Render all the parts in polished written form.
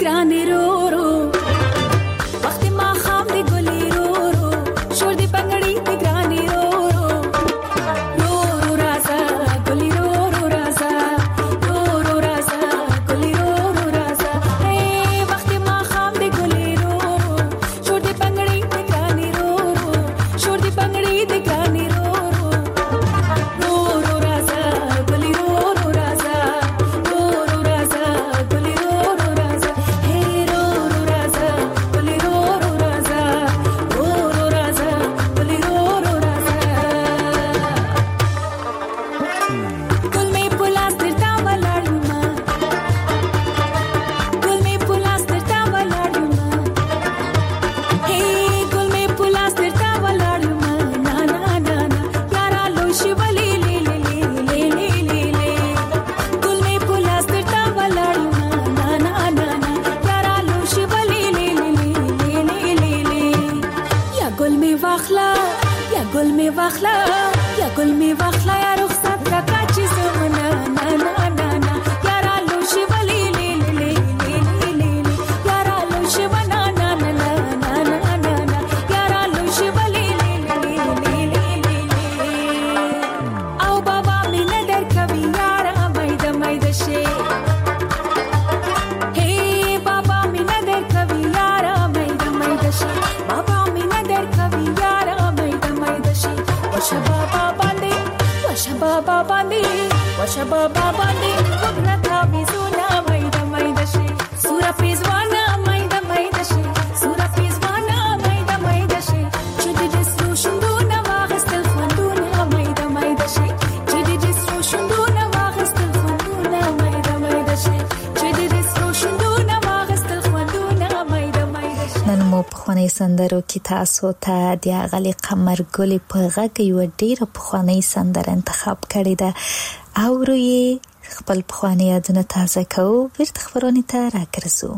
ګرانې رو رو وخت ما خام دې ګلې رو رو شور دې پنګړې دې ګرانې رو رو رو رو رازا ګلې رو رو رازا رو رو رازا ګلې رو رو رازا اے وخت ما خام دې ګلې رو رو شور دې پنګړې دې ګرانې رو رو شور دې پنګړې دې ګرانې رو رو رو رو رازا ګلې رو رو رازا رو رو رازا ګلې رو رو رازا اے رو رو رازا ګلې رو رو رازا رو رو رازا ګلې رو رو رازا ګل مې پلاس درتا ولاړم ګل مې پلاس درتا ولاړم اے ګل مې پلاس درتا ولاړم نا نا نا نا یارا لو شیولې لې لې لې لې لې لې ګل مې پلاس درتا ولاړم نا نا نا نا یارا لو شیولې لې لې لې لې لې یا ګل مې واخلا یا ګل مې واخلا یا ګل مې واخلا یا رخصت را کاچې زمنا نا نا نا نا یارا لو شیولې لې لې لې لې لې یارا لو شیونا نا نا نا نا نا نا نا یارا لو شیولې لې لې لې لې او بابا مې نه درکوي یارا مېد مېد شي هی بابا مې نه درکوي یارا مېد مېد شي بابا مې نه درکوي یارا مېد مېد شي وشه بابا باندې وشه بابا باندې وشه بابا باندې وګرتا مې زونا مېد مېد شي سورا پیزوانا مېد مېد شي سورا پیزوانا مېد مېد شي چې دې سرو شندونه واغستل خوندونه مېد مېد شي چې دې سرو شندونه واغستل خوندونه مېد مېد شي چې دې سرو شندونه واغستل خوندونه مېد مېد شي نن مو په خواني سندرو کې تاسو ته د غلي قمر ګل په غږ یو ډیره په خواني سندره انتخاب کړې ده او روی خپل په خواني یادونه تازه کوو ورته خبرونه ته راګرځو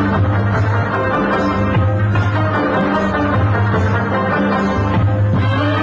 ګل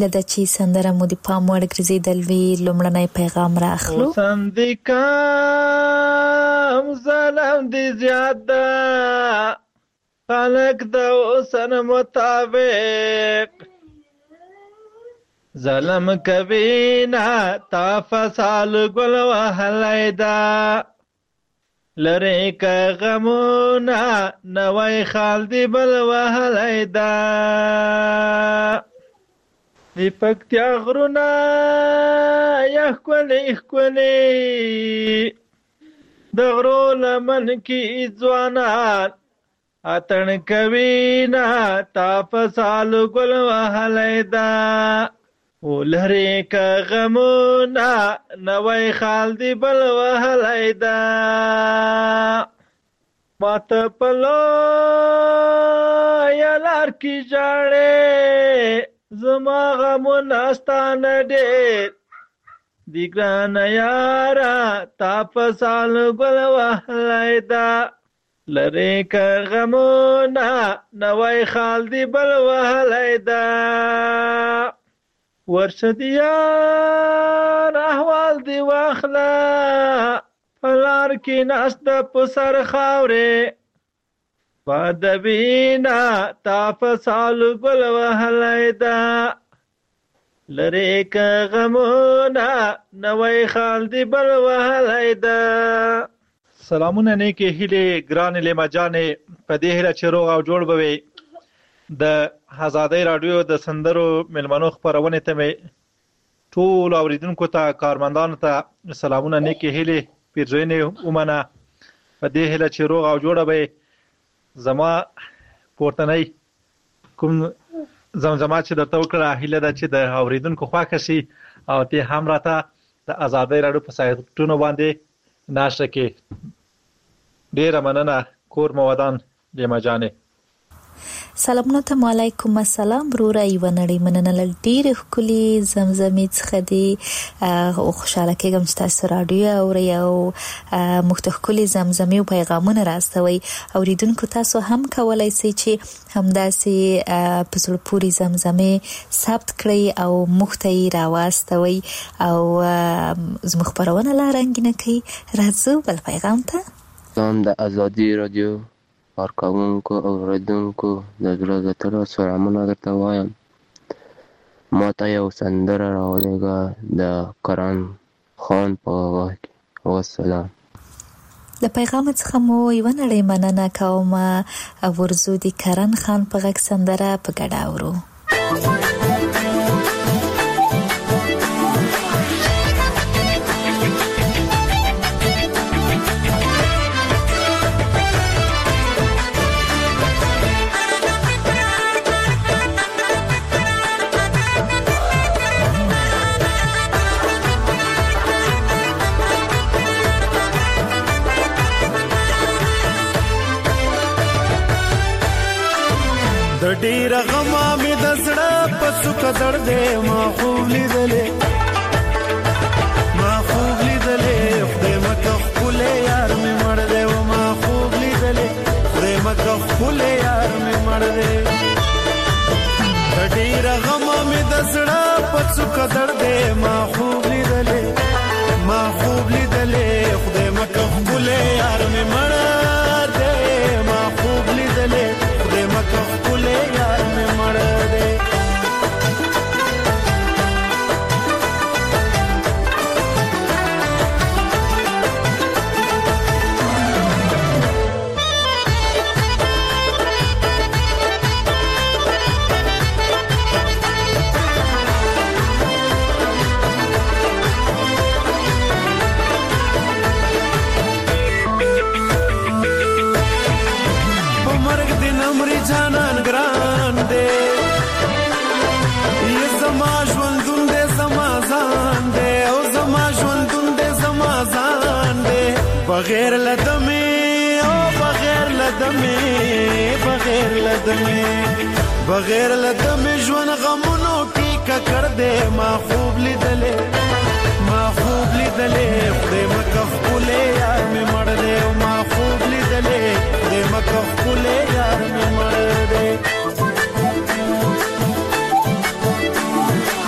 هیله ده چې سندره مو د پام وړ ګرځېدل وي. لومړنی پیغام راخلو. سندکام ظلم دی زیاد ده خلق د اوسن مطابق ظلم کوي نه تا فصال ګل وهلی ده لرې که غمونه نوی خال دی بل وهلی ده د پکتیا غرونه یا ښکلې ښکلې د غرو لمن کې ځوانان اتڼ کوي نه تا فصال ګل وهلی ده ولرې که غمونه نوی خال دی بل وهلی ده ما ته په لویه لار کې ژاړې زما غمونه ستا نه ډېر دي ګرانه یاره تا فصال ګل وهلی ده لرې که غمونه نوی خال دی بل وهلی ده ورشه د یار احوال دی واخله په لار کې ناست ده په سر خاورې باد وینه تا فصال ګل وهلی ده لرې که غمونه نوی خال دی بل وهلی ده. سلامونه نیکې هیلې ګرانې لیما جانې په دې هیله چې روغ او جوړ به وي. د آزادۍ راډیو د سندرو مېلمنو خپرونې ته مې ټولو اورېدونکو ته کارمندانو ته سلامونه نیکې هیلې پیرزوینې ومنه په دې هیله چې روغ او جوړه به زما پورتنی کوم زمزمه چې درته وکړه هیله ده چې د اورېدونکو خوښه شي او ته هم راته د آزادۍ راډیو په سایټونو باندې ناشته کې. ډېره مننه کور مو ودان لیما جانې. سلامونه ته علیکم السلام وروره یوه نړۍ مننه له ډېرې ښکلې زمزمې څخه دي او خوشحاله کېږم چې تاسو راډیو اورئ او موږ ته ښکلې زمزمې او پیغامونه راستوئ. اورېدونکو تاسو هم کولی شئ چې همداسې په زړه پورې زمزمې ثبت کړئ او موږ ته یې راواستوئ او زموږ خپرونه لا رنګینه کوي. راځو بل پیغام ته. سلام د ازادي راډیو کارکوونکو او اورېدونکو د زړه له تله سلامونه درته وایم. ما ته یو سندره راولېږه د کرن خان په غږ کې. والسلام. له پیغام څخه مو یوه نړۍ مننه کوم. ورځو د کرن خان په غږ سندره په ګډه اورو. د ډېر غما مې د زړه په څوکه دردې ما خوب لیدلې خدای مکه ښکلی یار مې مړ دی و ما خوب لیدلې خدای مکه ښکلی یار مې مړ دی د ډېر غما مې د زړه په څوکه دردې ما خوب لیدلې خدای مکه ښکلی یار مې مړ دی ما خوب لیدلې خدای مکه ښکلی یار مې مړ دی. جانان ګران دی یې زما ژوندون دی زما ځان دی او زما ژوندون دی زما ځان دی بغیر له دمې او بغیر له دمې ژوند غمونو کې ککړ دی ما خوب لیدلې خدای مکه ښکلی یار مې مړ دی او ما خوب لیدلې خدای مکه ښکلی یار مې مړ دی.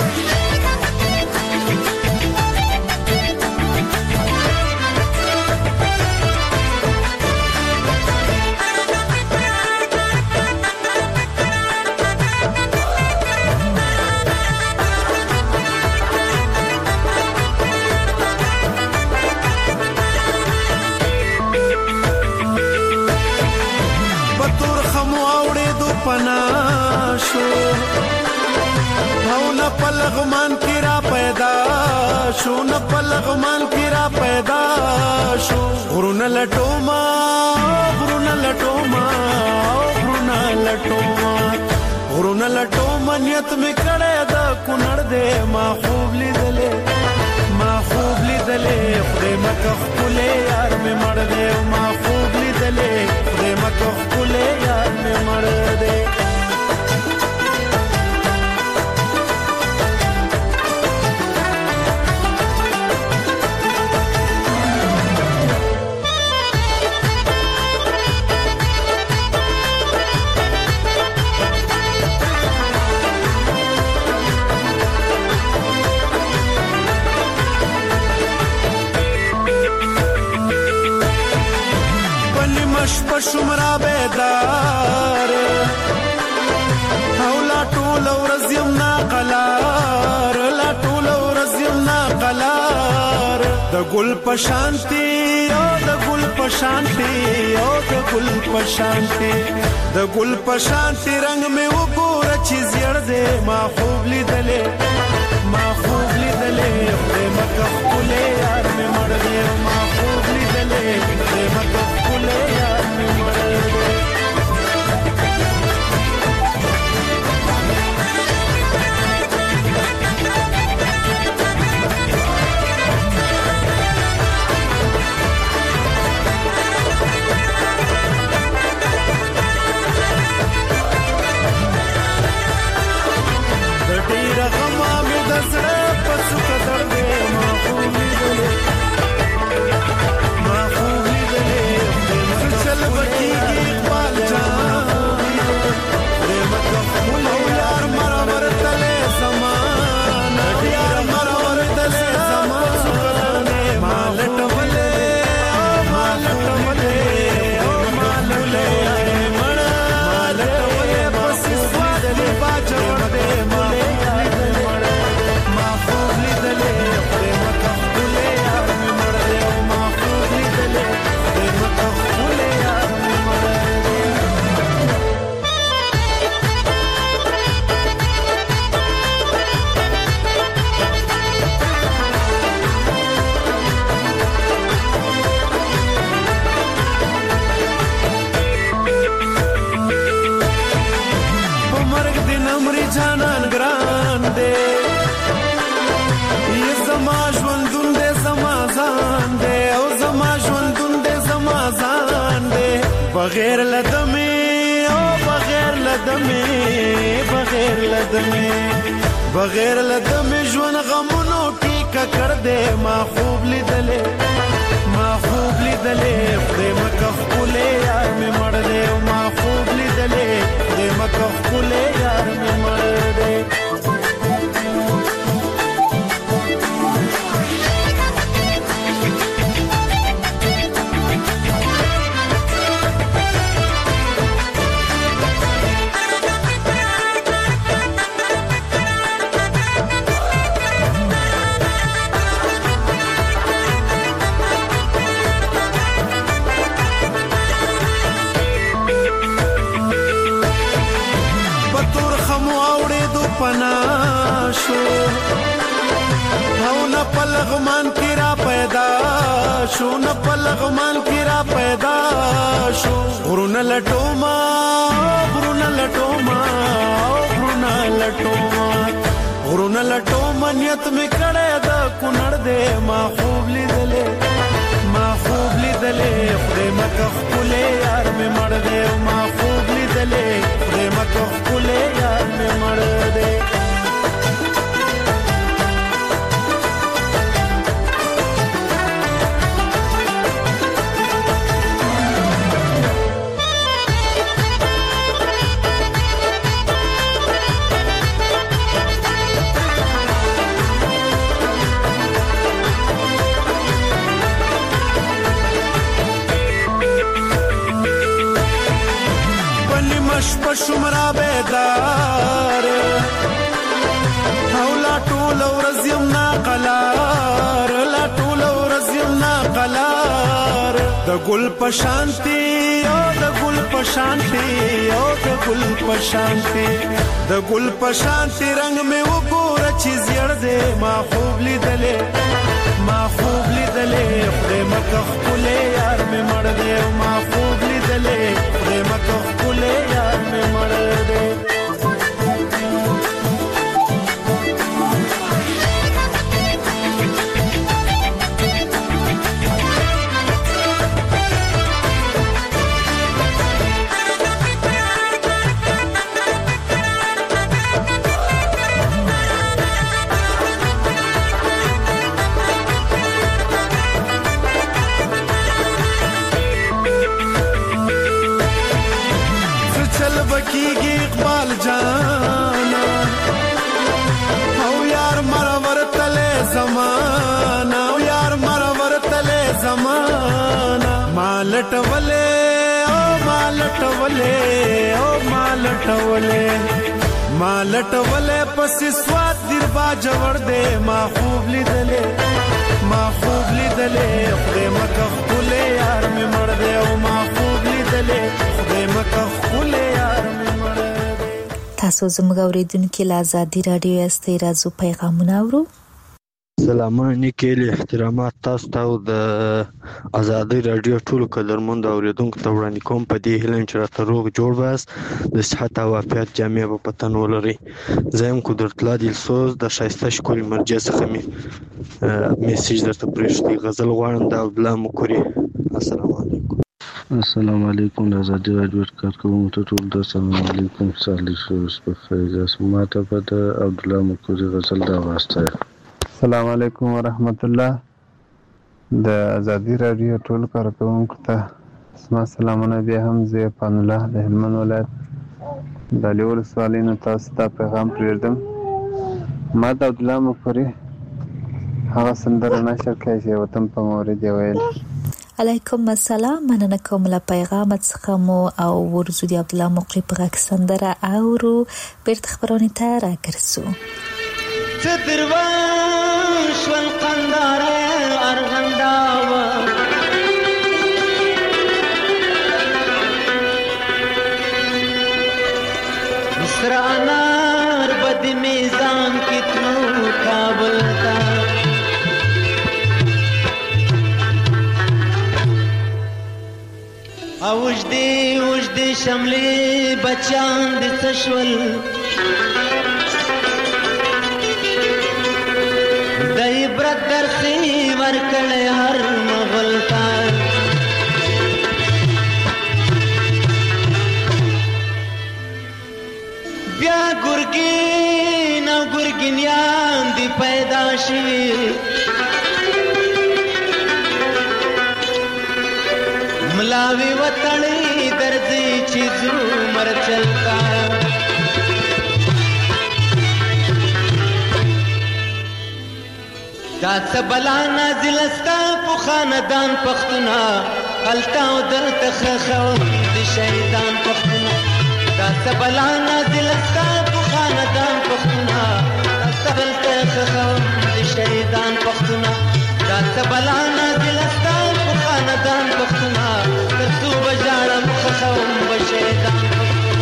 پلغمان کی را پیدا شو نه پلغمان کی را پیدا شو غرون لټوما غرون لټوما غرون لټوما غرون لټوما نیت می کړه دا کونړ دې ما خوب لیدلې ما خوب لیدلې خدای مکه خپلې یار می مړ دې ما خوب لیدلې خدای مکه خپلې یار می مړ دې شمرا بیدار او لا ټول ورځ یم ناقلار لا ټول ورځ یم ناقلار د ګل پشانتی او د ګل پشانتی او د ګل پشانتی د ګل پشانتی رنگ می وګور چې زیړ دې ما خوب لیدلې ما خوب لیدلې خدای مکه خپلې یار می مړ دې ما خوب لیدلې خدای مکه خپلې یار می مړ دې بغیر لدمه او بغیر لدمه بغیر لدمه بغیر لدمه ژوند غمونو کې ککړ دې ما خوب لیدلې ما خوب لیدلې خدای مکه خپلې یار می مړ دې ما خوب لیدلې خدای مکه خپلې یار می مړ دې پناشو او نه پلغمان کی را پیدا شو نه پلغمان کی را پیدا شو غرون لټوما غرون لټوما غرون لټوما غرون لټوما نیت می کړه دا کونړ دې ما خوب لیدلې ما خوب لیدلې خدای مکه خپلې یار می مړ دې ما خوب لیدلې خدای مکه خپلې یار می مړ دې شمرا بیدار او لا ټول ورځ یم ناقلار لا ټول ورځ یم ناقلار د ګل پشانتی او د ګل پشانتی او د ګل پشانتی د ګل پشانتی رنگ می وګور ګوره چې زیړ دی ما خوب لیدلې خدای مکه ښکلی یار مې مړ دی ما خوب لیدلې خدای مکه ښکلی یار مې مړ دی بکیږي اقبال جانا او یار مرور تله زمانہ مالټولې پس سواد دیر با جوړ دے ما خوب لیدلې خدای مکه ښکلی یار مې مړ دی او ما خوب لیدلې خدای مکه ښکلی یار مې مړ دی. تاسو زموږ اوریدونکو له ازادي رادیو استي راځو پیغامونه اورو. سلامونه نیکیلی احترامات تاسو ته د ازادي رادیو ټولو قدرمند اوریدونکو ته وړاندې کوم په دې هیله چې راته روغ جوړ باست د صحت او عافیت جامې به په تن ولرئ. زه یم قدرت الله دلسوز د ښایسته ښکلي مرجع څخه مې میسیج درته پرېښتی. غزل غواړم د عبدالله مکوري. السلام علیکم د ازادي رادیو کارکوونکو ته ټول د السلام علیکم صالح شوس په فیض ماته په د عبدالله مکوري غزل دا واسطه. السلام علیکم ورحمت الله د ازادي رادیو ټول کارکوونکو ته اسما سلامونه. بیا هم زه پان الله د هلمند ولایت د علي ولسوالۍ نه تاسو ته پیغام پرېږدم. ما د عبدالله مکوري هغه سندره نشر کړې چې وطن په مورد یې ویل. علیکم السلام، مننه کوم له پیغامت څخه مو او ورزو د عبدالله مکوري په غږ سندره اورو. بیرته خبرونې ته راګرځو. تدروش والقندارة أرغنداوة مصر أنار بد ميزان كتنو كابلتا وجدي شملي بچان دي تشول عبرت درخی ورکڑے ہر مغلطان بیا گرگین او گرگینیان دی پیدا شوی ملاوی وطنی درزی چیزو مر چلتا دا سبلا نازل استا پو خاندان پختونا قلتا و دلتا خخون دی شهیدان پختونا دا سبلا نازل استا پو خاندان پختونا دلتا خخون دی شهیدان پختونا دا سبلا نازل استا پو خاندان پختونا ترسو بجارم خخون بشهیدان پختونا.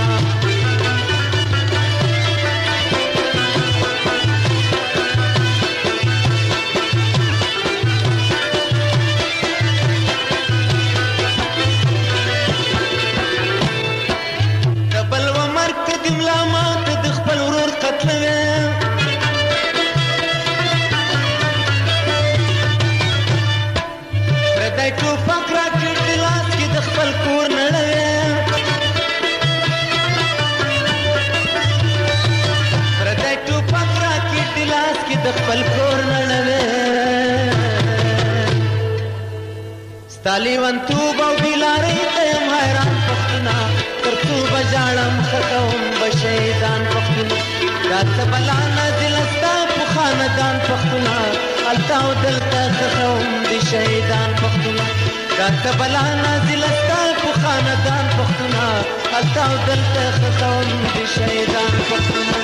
ستالیوان توبا و بیلاری تیم حیران پختونا تر توبا جارم خطاوم بشیدان پختونا دات بلا نازل استا پو خاندان پختونا التاو دلتا خطاوم دی شیدان پختونا دات بلا نازل استا پو خاندان پختونا التاو دلتا خطاوم دی شیدان پختونا.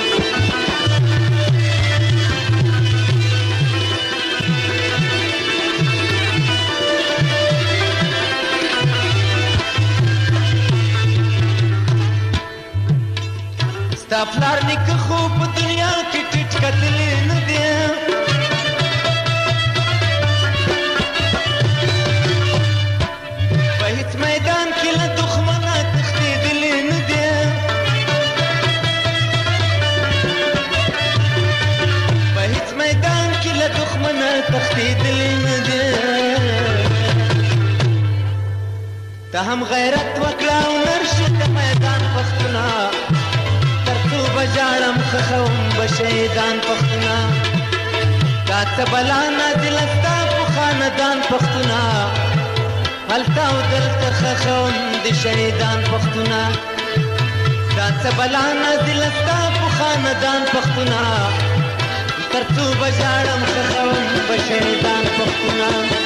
تا پلار نیک خوب دنیا کی ټټ کتلی له دښمنه تښتېدلې نه دی ته هم غیرت وکړه او نرشې د میدان پښتونه تر څو به ژاړم خښوم به شهیدان پښتونه دا څه بلا نازله ستا په خاندان پښتونه هلته او دلته خښوم د شهیدان پښتونه دا څه بلا نازله ستا په خاندان پښتونه تر څو به ژاړم خښوم به شهیدان پښتونه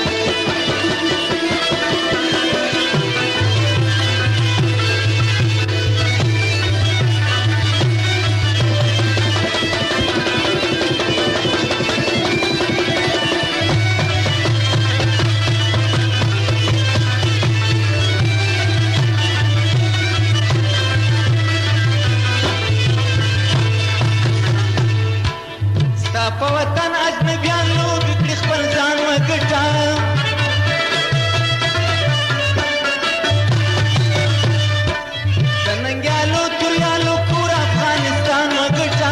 په وطن اجنبیان لوبې کړي خپل ځان وګټه د ننګیالو توریالو کور افغانستان وګټه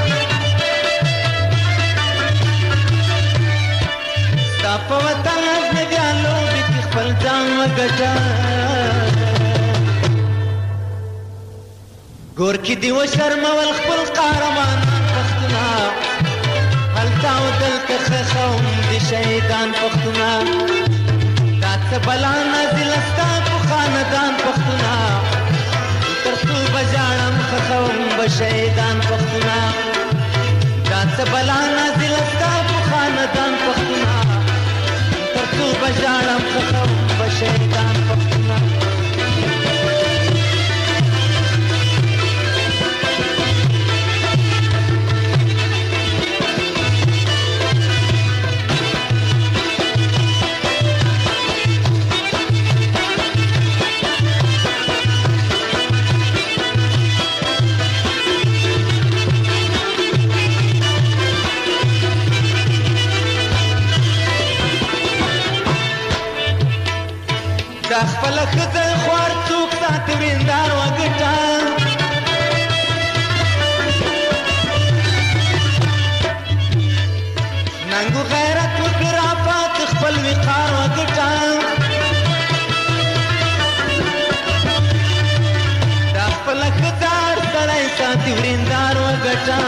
ستا په وطن اجنبیان لوبې کړي خپل ځان وګټه ګورکي دې وشرمول خپل قهرمانان پښتونه هلته او دلته خښوم د شهیدان پښتونه دا څه بلا نازله ستا په خاندان پښتونه تر څو به ژاړم خښوم به شهیدان پښتونه دا څه بلا نازله ستا په خاندان پښتونه تر څو به ژاړم خښوم به شهیدان پښتونه دا خپله ښځه خوار څوک ساتي وریندار وګټه ننګو غیرت وکړه رافات خپل وقار وګټه دا خپله ښځه هر سړی ساتي وریندار وګټه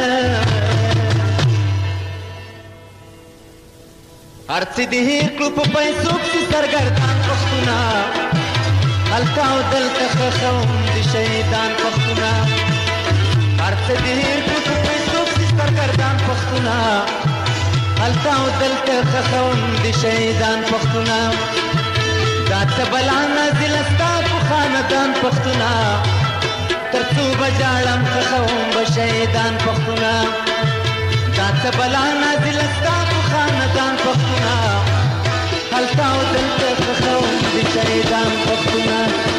هر څه دې هېر کړو په پیسو پسې سرګردان پښتونه هلته او دلته خښوم د شهیدان پښتونه هر څه دې هېر کړو په پیسو پسې سرګردان پښتونه هلته او دلته خښوم د شهیدان پښتونه دا څه بلا نازله ستا په خاندان پښتونه تر څو به ژاړم خښوم به شهیدان پښتونه دا څه بلا نازله ستا په خاندان پښتونه هلته او دلته خښوم د شهیدان پښتونه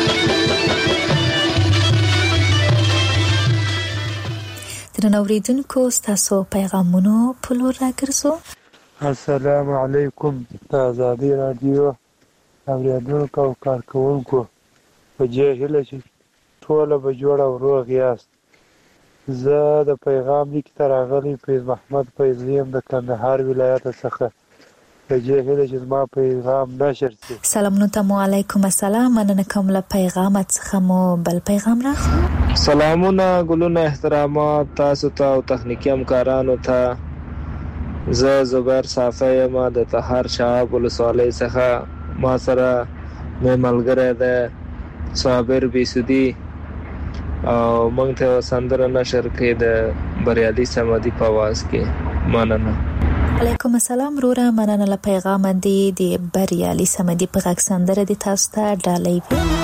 درنو اورېدونکو ستاسو پیغامونو په لور راګرځو السلام علیکم د ازادي راډیو اورېدونکو او کارکوونکو په دې هیله چې ټوله به جوړ او روغ یاست زه د پیغام لیک ته راغلی فیض محمد فیضي یم د کندهار ولایت څخه په دې هیله چې زما پیغام نشر شي سلامونه ته مو علیکم السلام مننه کوم له پیغام څخه مو بل پیغام راخو سلامونه ګلونه احترامات تاسو ته او تخنیکی همکارانو ته زه زبیر صافی یم د طهر شعب ولسوالۍ څخه ما سره مې ملګری دی صابر بیسودي او موږ ته سندره نشر کې د بریالي صمدي په आवाज کې مننه علیکم السلام روره مننه له پیغام دی د بریالي صمدي په غږ سندره د تاسو ته ډالۍ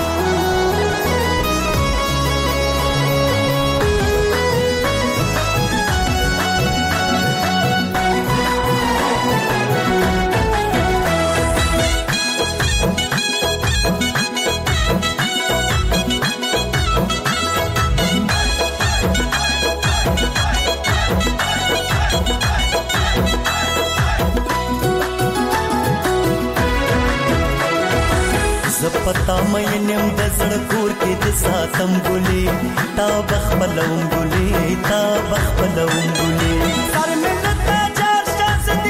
پتا مې نیم د زړه کور کې د ساتم ګلې تا بخبلوم ګلې تا بخبلوم ګلې سر مې لته چار شان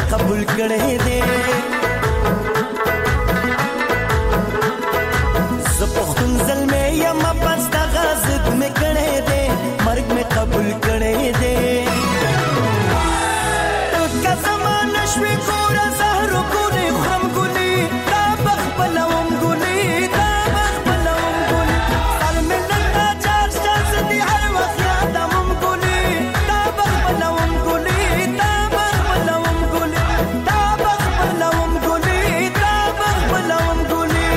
قبول کړې دې زه پښتون زلمې یم بس دغه ضد مې کړې دې مرګ مې قبول کړې دې که زمانه شوې کوره زهر ګلې خورم ګلې دا بخ بلوم ګلې دا بخ بلوم ګلې سر مې نن دا چار شاز دي هر وخت یادوم ګلې دا بخ بلوم ګلې دا بخ بلوم ګلې دا بخ بلوم ګلې دا بخ بلوم ګلې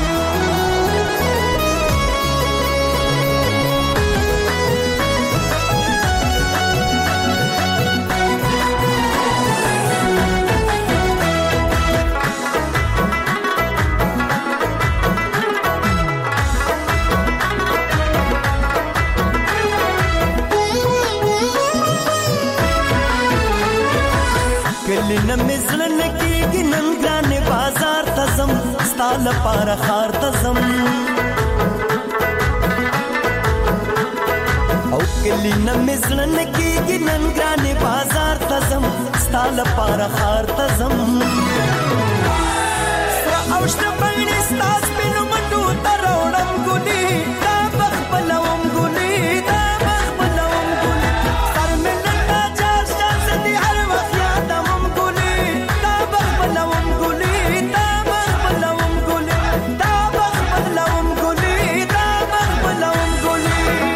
کلی نمی زلن کیگی نن گران بازار تزم ستال پار خار تزم او کلی نمی زلن کیگی نن گران بازار تزم ستال پار خار تزم سرا اوشت بینی ستاز بینو منو تراؤنم گلی دا بخ بلوم گلی دا بخ بلوم گلی سر میں نندا چار شاز دی ہر وقت یادوم گلی دا بخ بلوم گلی دا بخ بلوم گلی دا بخ بلوم گلی دا بخ بلوم گلی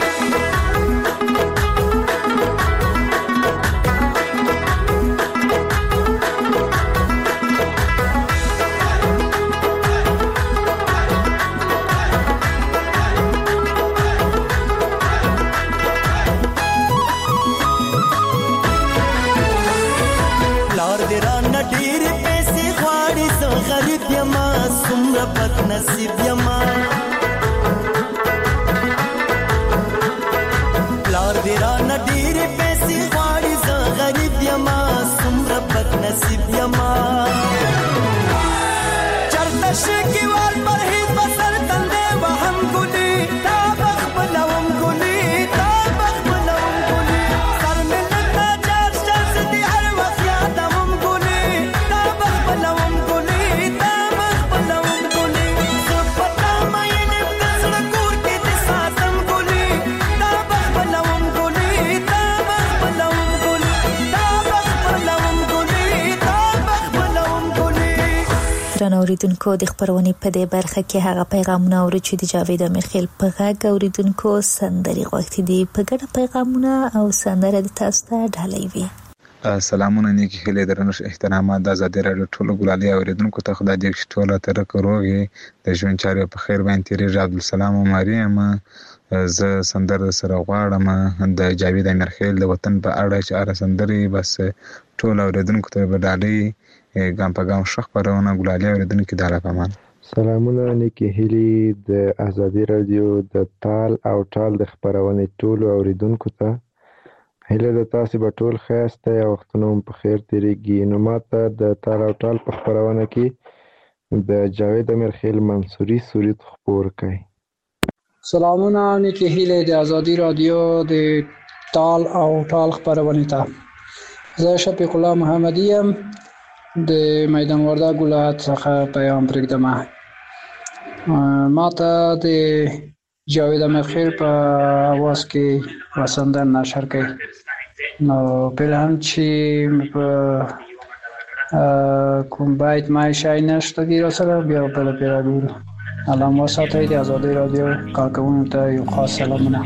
ډېر پیسې غواړي زه غریب یما څومره بد نصیب یما پلار دې رانه ډېر پیسې غواړي زه غریب یما څومره بد نصیب یما چرته شګي وال پر هیڅ بسر تندې وهم ګلي دا بخ بلوم ګلي دا بخ بلوم ګلي سر مې نندا چار شاز دي هر وخت یادوم ګلي دا بخ بلوم ګلي دا بخ بلوم ګلي زه پتا مې نه دزړه کور کې دې ساتم ګلي دا بخ بلوم ګلي دا بخ بلوم ګلي دا بخ بلوم ګلي دا بخ بلوم ګلي. درنو اوریدونکو د خبرونې په دې برخه کې هغه پیغامونه اوري چې د جاوید امیرخیل په غږ اوریدونکو سندري غوښتي دي په ګډه پیغامونه او سندره د تاسو ته ډالۍ وي. سلامونه نیکی هیله درنښت احترامات د آزادي رادیو ټولو ګلالي اوریدونکو ته خدای دې چې ټول تر کروږي د ژوند چارې په خیر باندې تیرې عبدالسلام مریم زه سندره سره غواړم د جاوید امیرخیل د وطن په اړه چې اره سندري بس ټول اوریدونکو ته به ډالۍ ګام په ګام شخ پرونه ګلالي اوریدونکو ته راپامان. سلامونه نیکی هیلی د آزادي رادیو د تال او ټال د خبرونې ټولو اوریدونکو ته هیله د تاسو به ټول خیسته او وختونه په خیر تیریږي. نو ماته د تال او ټال په خبرونه کې د جاوید امیرخیل منصوري سورید خبر کړي. سلامونه نیکی هیله د آزادي رادیو د تال او ټال خبرونه ته زه شفیق الله محمدی یم د میدان وردګ ولایت څخه پیغام پرېږدم. ماته د جاوید امیرخیل په اواز کې وسندن نشر کوي. نو پلان چې په کوم باید ما شای نشته دی سره بیا په پیراډو علامه وساتئ. د آزادي رادیو کارکوونکو ته یو خاص سلامونه.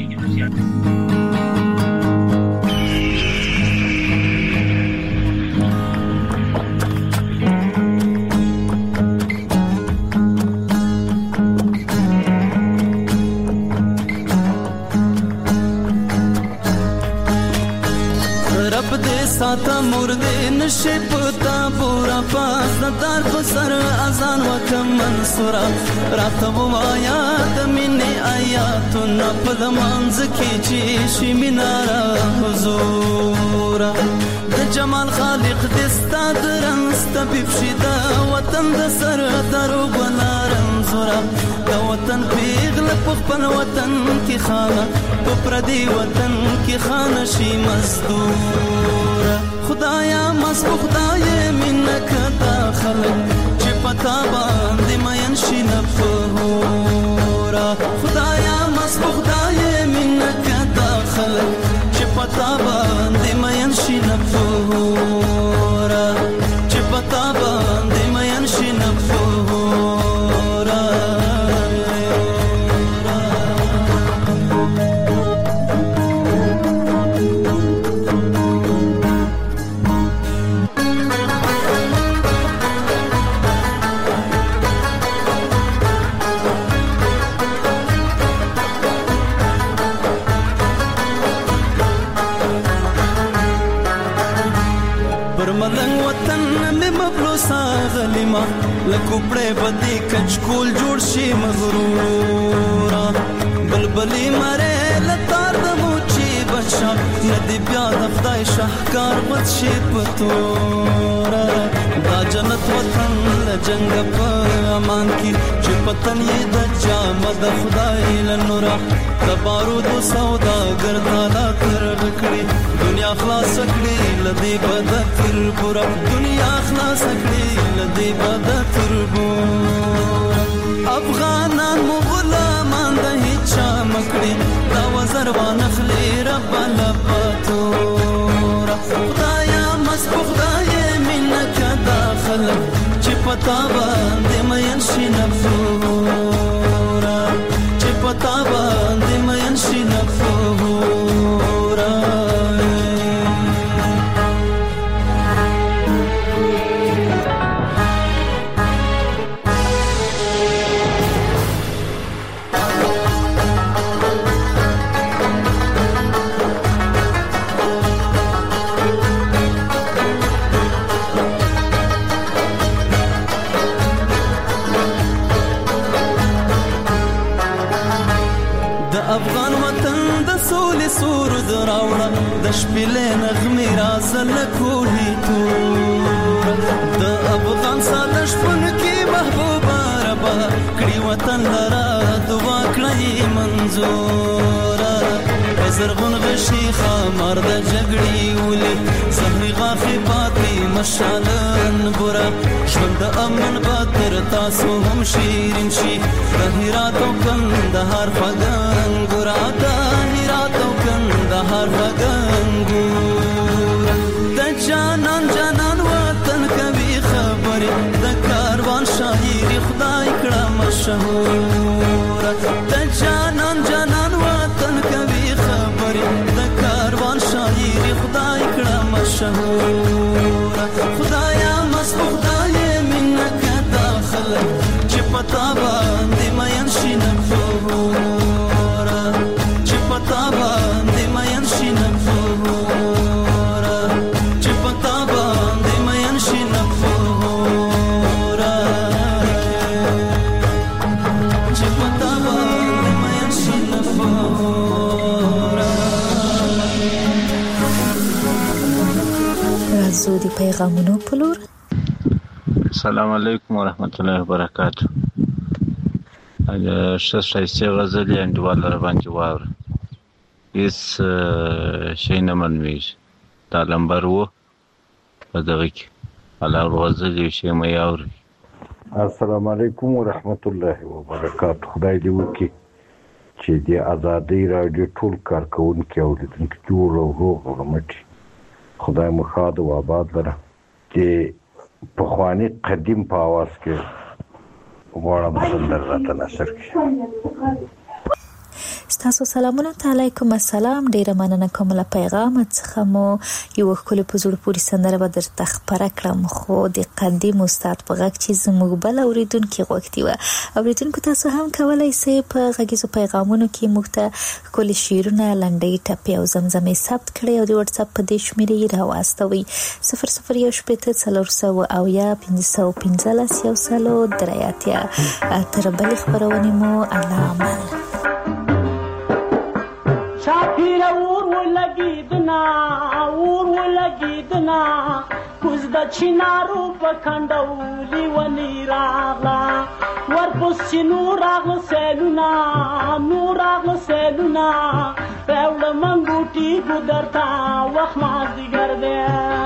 ساته مرده نشي پتا پورا پاس دار په سر اذان وکم منصورا راته وایا د مینې آیاتونه په لمانځ کې چې شي مینارا حضور د جمال خالق د ستاد رنس طبيب شي دا وطن د سر درو بلارم منظوره د وطن پیغله په خپل وطن کې خانه په پردي وطن کې خانه شي مزدوره خدایا مسبو خدای منک داخله چې پتا باندې مین شي نه فهورا خدایا مسبو خدای منک داخله چې پتا باندې مین شي نه فهورا چې پتا باندې مین شي نه فهورا غلیما لکوپړې بدی کچکول جوړ شي مغرورا بلبلی مره لتار د موچی بچا ندی بیا د خدای شاهکار بد شي پتورا دا جنت وطن لجنګ په امان کی چې پتن یې د جامد خدای لنورا د بارود سودا ګرځالا تر لکړي دنیا خلاص کړي لدی بد تر پورا دنیا خلاص کړي لدی بد تر پورا افغانان مغلامان د هیڅ مکړي دا وزر وانخلي رب لباتورا خدایا مسبو خدای منک داخل چې پتا باندې مین شي نفورا چې پتا باندې مین شي نفورا افغان وطن د سولې سرود راوړه د شپېلې نغمې رازل کوهي تور د افغان ساده شپون کې محبوبه ربا کړي وطن لرا دعا کړي منظوره زرغون غشي خمر د جګړې ولي زهري غاخي پاتې مشالن ګره ژوند د امن باتر تاسو هم شیرین شي د هرات او کندهار فغان ګره د هرات او کندهار فغان ګره د جانان جانان وطن کوي خبره د کاروان شاعري خدای کړه مشهور د جانان جانان وطن کوي د کاروان شاعري خدای کړه مشهور خدایا مسبو خدای منک داخل چې پتا باندې مین شي نفورا چې پتا باندې مین شي نفورا چې پتا باندې مین شي نفورا چې پتا باندې مین شي نفورا رازو دی پیغامونو پلور. السلام علیکم ورحمت الله وبرکاته. شایسته غزل انډیوال را باندې واور هیڅ شي نه منويږي دا لمبر وو په دغه کې الله غزل یو شی مې اوري. السلام علیکم ورحمت الله وبرکاته. خدای دې وکړي چې د ازادي رادیو ټول کارکونکو او لیدونکو جوړ او روغ ورمټي. خدای مو ښاد او آباد لره چې په خواني قدیم په आवाज کې غواړم سندر راته نشر کړي. ستاسو سلامونه علیکم السلام. ډیره مننه کوم له پیغام څخه مو یو خپل په زړه پوری سندره به درته خبره کړم خو د قدیم استاد په غږ چې زموږ بل اوریدونکو غوښتي و. اوریدونکو تاسو هم کولای شئ په غږیزو پیغامونو کې موږ ته کلی شعرونه لنډۍ ټپې او زمزمې ثبت کړئ او د واتس اپ په دې شمیرې راواستوئ 0018 تر بل خبرونه مو علامه شافیر اور ولګیدنا کوز د د چینارو په کنډولي ونې راغله ورپسې نور راغله سیلونه نور راغله سیلونه راوړه منګوټي ګودر ته وخت مازدیګر دی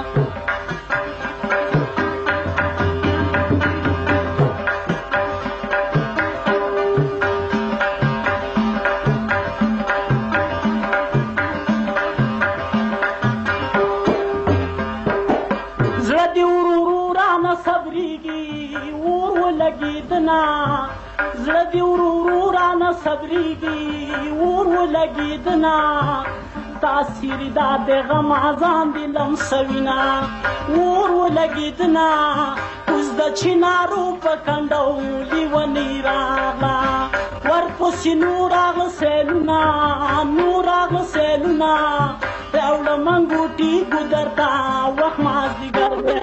زړه دې ورو رانه صبرېږي اور ولګېدنه تاثیر دا د غم ځان دې لمسوینه اور ولګېدنه اوس د چینارو په کنډولي ونې راغله ورپسې نور راغله سیلونه نور راغله سیلونه راوړه منګوټي ګودر ته وخت مازدیګر دی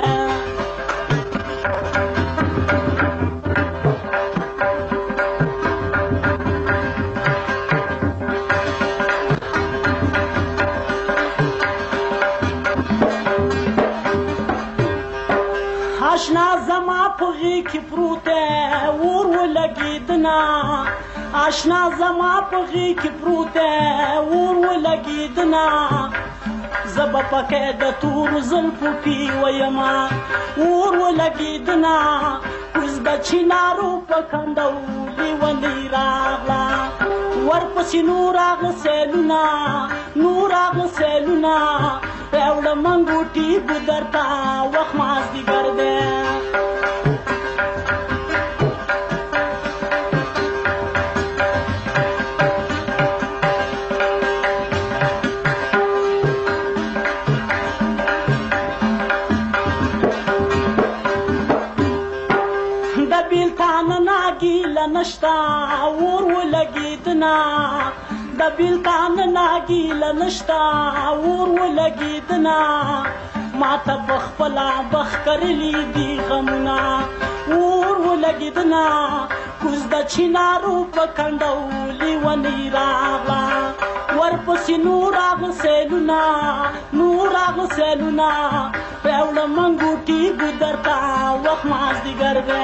آشنا زما په غېږ کې پروت دی اور ولګېدنه آشنا زما په غېږ کې پروت دی اور ولګېدنه زه به پکې د تورو زلفو پې ویمه اور ولګېدنه اوس د چینارو په کنډولي ونې راغله ورپسې نور راغله سیلونه نور راغله سیلونه راوړه منګوټي ګودر ته وخت مازدیګر دی د بیلتان ناګیله نشته اور ولګېدنه د بیلتان ناګیله نشته اور ولګېدنه ما ته په خپله بخت کرلي دي غمونه اور ولګېدنه کوز د چینارو په کنډولي ونې راغله ورپسې نور راغله سیلونه نور راغله سیلونه راوړه منګوټي ګودر ته وخت مازدیګر دی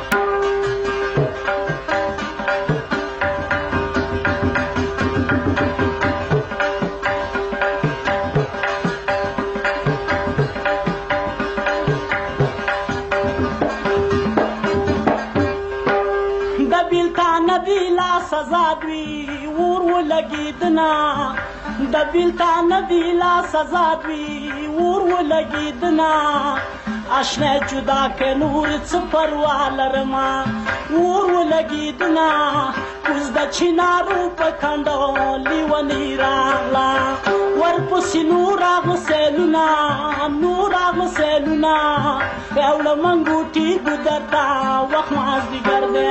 سزا دوی اور ولګېدنه د بیلتان دی لا سزا دوی اور ولګېدنه آشنا جدا که نور څه پروا لرمه اور ولګېدنه اوس د چینارو په کنډولي ونې راغله ورپسې نور راغله سیلونه نور راغله سیلونه راوړه منګوټي ګودر ته وخت مازدیګر دی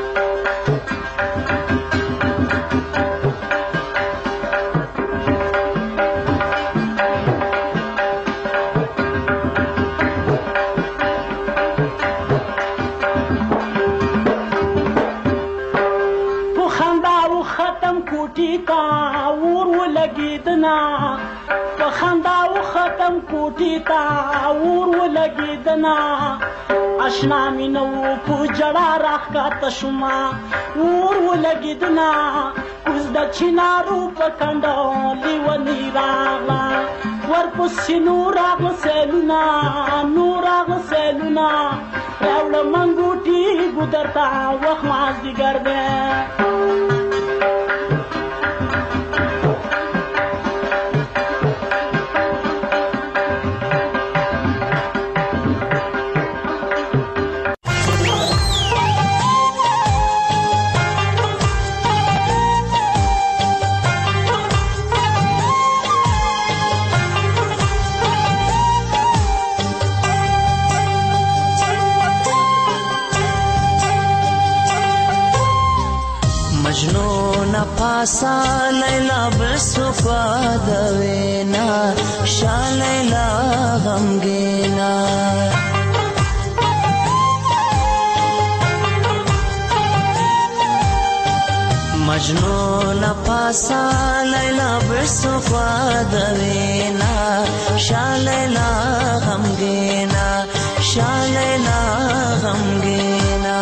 اور ولګېدنه په خندا و ختم کوټې ته اور ولګېدنه اشنا مې نه و په ژړا راښکته شومه اور ولګېدنه اوس د چینارو په کنډولي ونې راغله ورپسې نور راغله سیلونه نور راغله سیلونه راوړه منګوټي ګودر ته وخت مازدیګر دی پاسا لیلا بسکوا دوینا شا لیلا غمگینا مجنون پاسا لیلا بسکوا دوینا شا لیلا غمگینا شالیلا غمگینا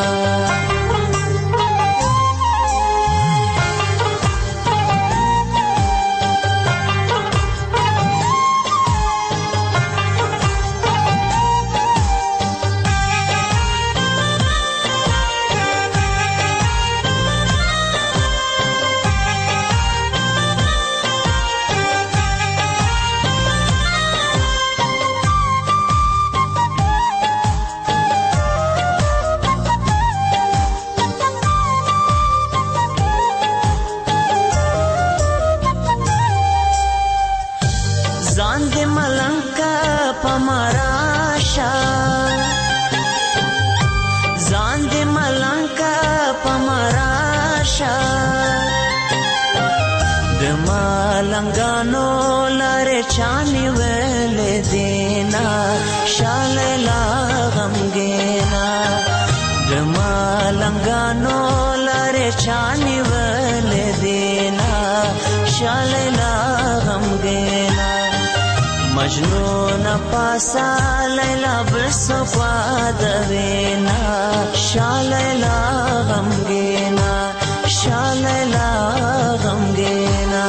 लंगानो लारे चानी वेले देना शालेला गमगेना जमा लंगानो लारे चानी वेले देना शालेला गमगेना मजनून पासा लैला बरसोपा दवेना शालेला गमगेना शालेला गमगेना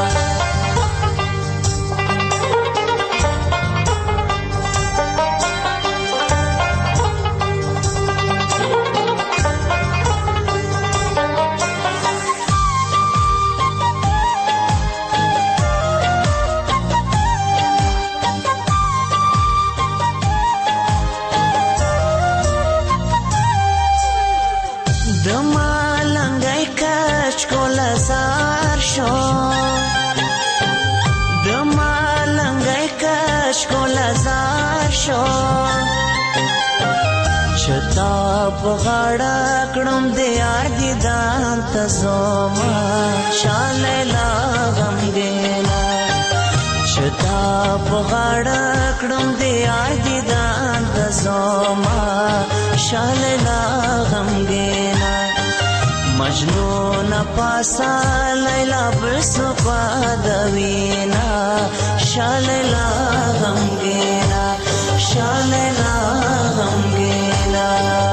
غاړه کړم د یار دیدان ته زما شالیلا غمګینا شتا په غاړه کړم د یار دیدان ته زما شالیلا غمګینا مجنون پاسا لیلا برسپا دوینا شالیلا غمګینا شالیلا غمګینا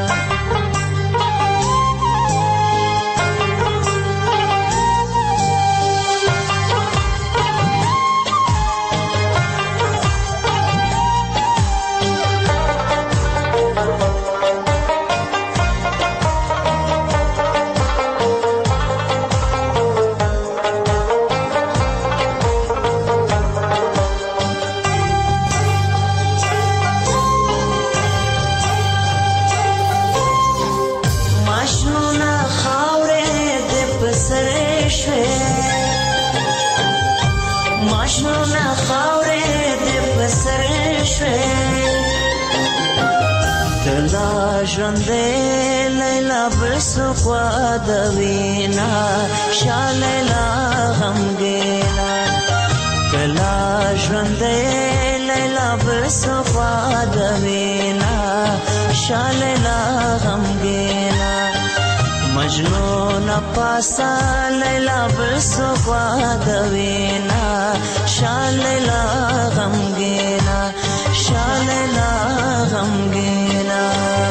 ژوندې لیلا برسپا دوینا شالیلا غمګینا کلا ژوندې لیلا برسپا دوینا شالیلا غمګینا مجنون پاسا لیلا برسپا دوینا شالیلا غمګینا شالیلا غمګینا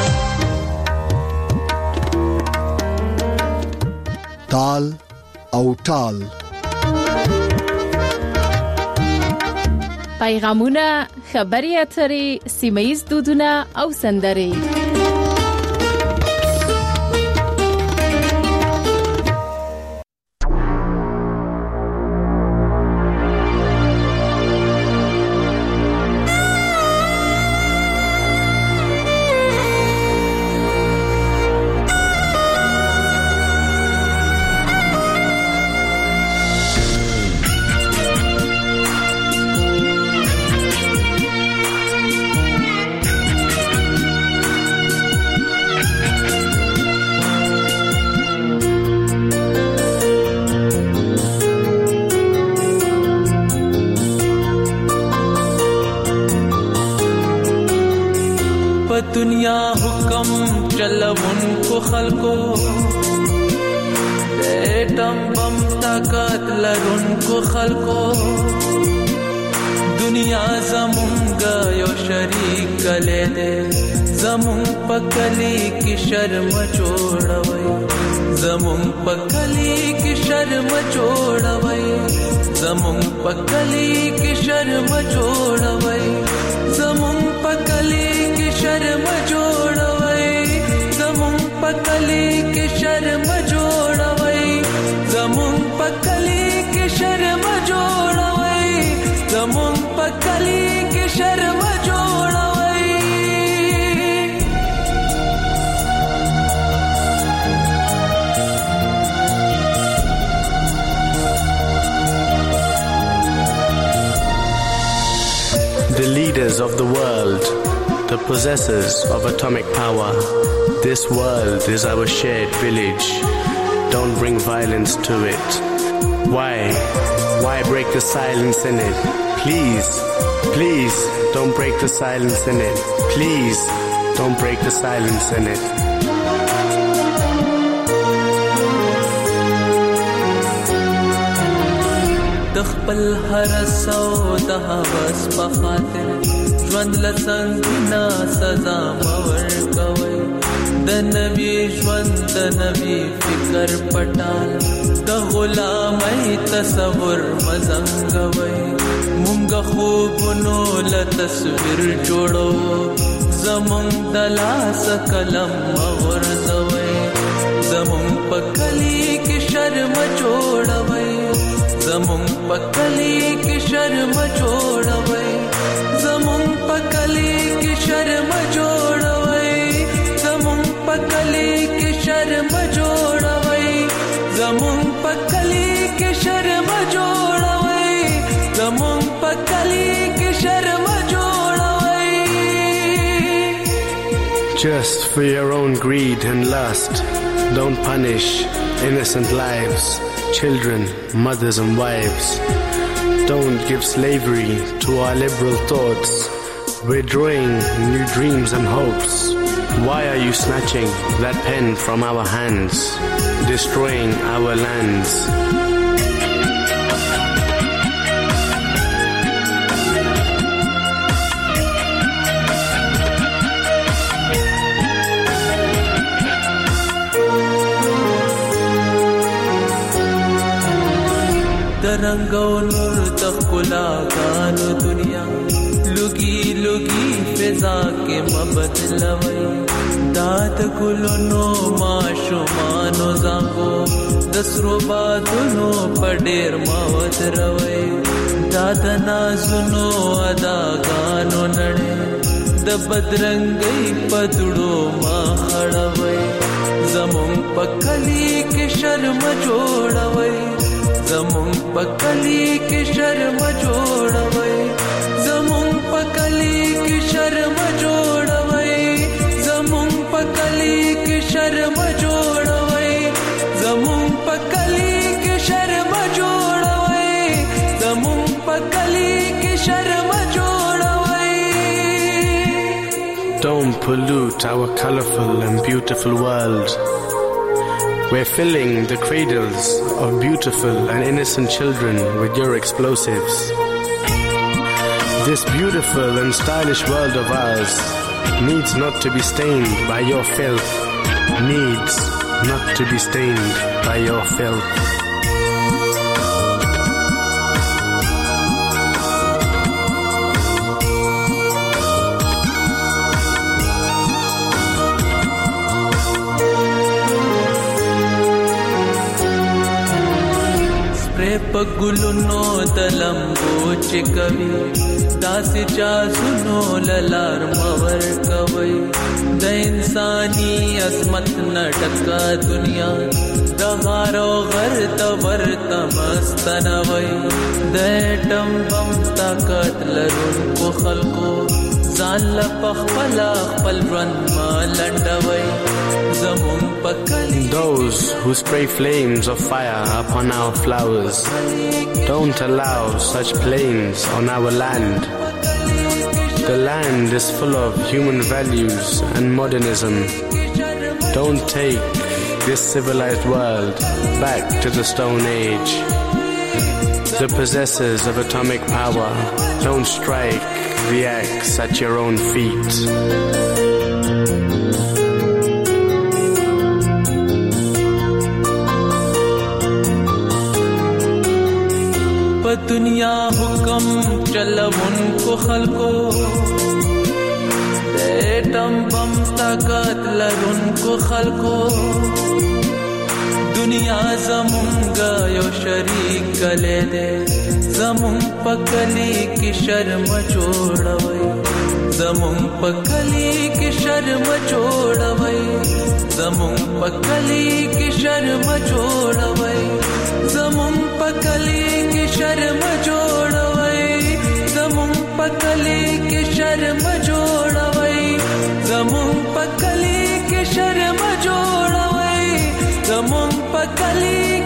تال او ټال پیغامونه خبري اترې سیمه‌ییز دودونه او سندرې दुनिया हुक्म चलवन को खलको एटम बम ताकत लरुन को खलको دنیا زمونږه یو شریک کلی دی زمونږ په کلی کې شرم جوړوي زمونږ په کلی کې شرم جوړوي زمونږ په کلی کې شرم جوړوي زمونږ په کلی کې شرم جوړوي زمونږ په کلی کې شرم جوړوي زمونږ په کلی کې شرم جوړوي زمونږ په کلی کې شرم جوړوي The leaders of the world, the possessors of atomic power, this world is our shared village. Don't bring violence to it. Why? Why break the silence in it? Please, please don't break the silence in it. Please don't break the silence in it. دخپل هر سو د هوس په خاطر ژوند لسنګنا سزا مور کوي د نبی ژوند د نبی فکر پټال د غلامۍ تصور مزنګوي مونږ خوبونو ل تصویر جوړو زمونږ د لاس قلم غورځوي زمونږ په کلی کې شرم جوړوي زمونږ په کلی کې شرم جوړوي زمونږ په کلی کې شرم جوړوي زمونږ په کلی کې شرم جوړوي زمونږ په کلی کې شرم جوړوي زمونږ په کلی کې شرم جوړوي Just for your own greed and lust, don't punish innocent lives, children, mothers and wives. Don't give slavery to our liberal thoughts. We're drawing new dreams and hopes. Why are you snatching that pen from our hands, destroying our lands? رنگ و نور تخلا گانو دنیا لگی لگی فضا کے مبدلوی داد گلونو معشومانو زانگو دسرو بادونو پڑیر موت روی داد نازونو ادا گانو نڑے د بدرنگی پدڑو ما خڑوی زمون پکلی کے شرم جوڑوی زمون پکلی کی شرم جوړوي زمون پکلی کی شرم جوړوي زمون پکلی کی شرم جوړوي زمون پکلی کی شرم جوړوي زمون پکلی کی شرم جوړوي Don't pollute our colorful and beautiful world. We're filling the cradles of beautiful and innocent children with your explosives. This beautiful and stylish world of ours needs not to be stained by your filth. Needs not to be stained by your filth. پګلونو دلمبو چکوي داسې جازونو للار مور کوي د انساني عظمت نټکا دنیا د غارو غرت ورته مستنوي د ټم بم طاقت لرونکو خلکو ځان له خپل ژوند ما لنډوي زمون پکلی Those who spray flames of fire upon our flowers, don't allow such flames on our land. The land is full of human values and modernism. Don't take this civilized world back to the Stone Age. the possessors of atomic power, don't strike the axe at your own feet. په دنیا حکم چلو انکو خلقو ایٹم بم طاقت لرونکو خلقو دنیا زمونگا یو شریک کلے دے زمون پکلی کی شرم جوڑوئی زمون پکلی کی شرم جوڑوئی زمون پکلی کی شرم جوڑوئی زمون پکلی کی شرم جوڑوئی زمون پکلی کی شرم جوڑوئی زمون پکلی کی شرم جوڑوئی زمون پکلی